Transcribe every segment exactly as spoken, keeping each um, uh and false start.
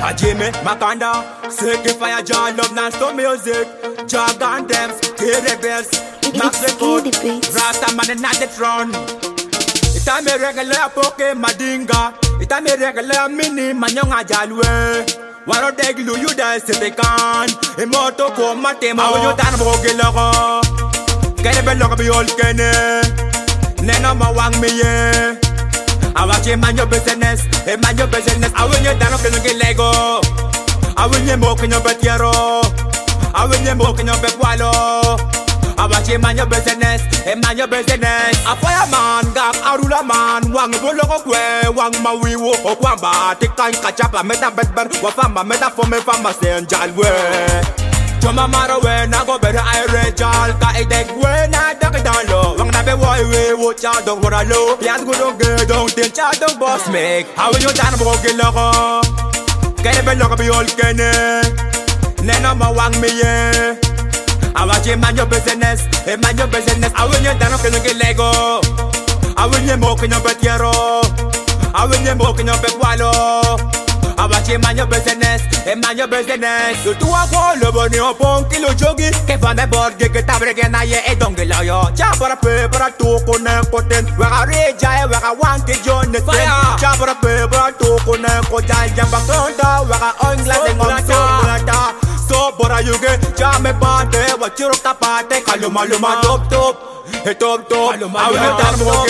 A Jimmy Makanda, sick if I John love non-stop music. Jargon Dems, K-Rebels, Max Record, Rasta man and not the throne. It's a me regular poke madinga. It's a me regular mini manyonga jalwe. One of the glue you dance to the can. Immortal come matema when you done broke logo. Get a bell lock be all kene. Nena ma wang me ye. I watch him man your business, a man your business. I win you down up in the Lego. I win you mock in your betiero. I win you mock in your bequalo. I watch him man your business, a man your business. A fireman, gap, a ruler man, wang bolo kwe, wang ma we wo, or wamba, take time catch up, a meta bedban, wafama, meta for me, fama, say, and jalwe. Choma maro when I go better I read y'all. Ka I take when I duck it down low. Wang na be boy we watch out don't wanna low. Yes go don't get don't think y'all don't boss make. How will you done broke it logo? Get a bell lock be all kene. Nena ma wang me ye. I watch him man your business, a man your business. I will you done up in the Lego. I will you mock in your betiero. I will you mock in your bequalo. I watch him man your business, a man your business. You do a call, le bonnet au pont, kilo jogi. Che fa me board, che tabre che naie e donge la yo. Ciao para pe, para tu con un potent. Where I reach, I where I want to join the fire. Ciao para pe, para tu con un potent. Jamba conta, where I on glass and on so so, but you get jame pate, what you rock tapate. Kaluma luma top top, he top top. I will not talk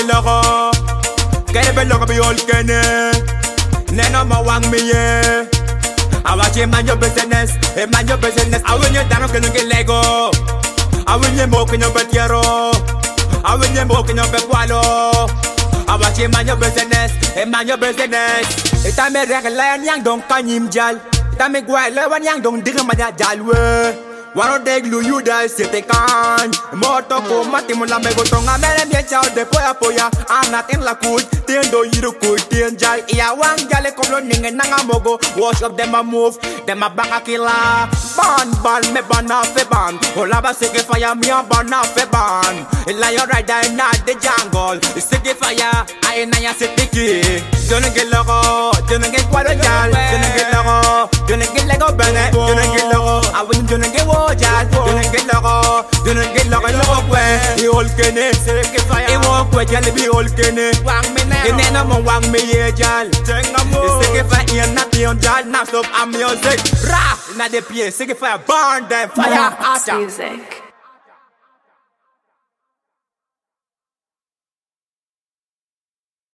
logo. Get a bell logo be all kene. Nena ma wang me ye. I watch him man your business, a man your business. I win you down up in the Lego. I win you mock in your betiero. I win you mock in your bequalo. I watch him man your business, a man your business. It's a me regular yang dong kanyim jal. It's a me guile one yang dong digga ma jalwe. One of the glue you dance to the can. Moto ko matimula me go tonga mere bien chao de poya poya. I'm not in la cool. Tiendo yiru cool tien jal. Iya wang jale kom lo ninge nanga mogo. Wash up them a move, them a bang a killer. Ban ban me ban off a ban. Hola ba sege fire me a ban off a ban. Illa you right there in the jungle. Sege fire, I ain't ya setiki. Don't get logo, don't get quite a jal. Don't get logo, don't get lego bene. Don't get logo, I wouldn't don't get jal, don't get logo, don't get logo, logo kwe. He all kene, sege fire. He walk kwe jal be all kene. Wang me ne, he nena mo wang me ye jal. Tenga mo, sege fire na pion jal, na stop a music. Ra, na de pie, sege fire burn them fire. Music.